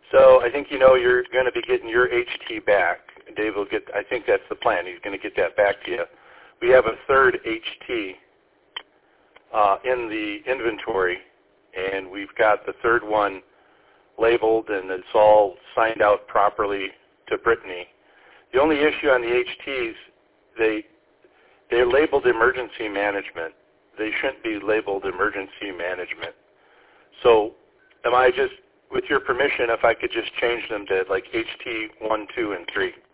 So I think you're going to be getting your HT back. Dave will get, I think that's the plan. He's going to get that back to you. We have a third HT in the inventory, and we've got the third one labeled, and it's all signed out properly to Brittany. The only issue on the HTs, they're labeled emergency management. They shouldn't be labeled emergency management. So am I just, with your permission, if I could just change them to like HT 1, 2, and 3?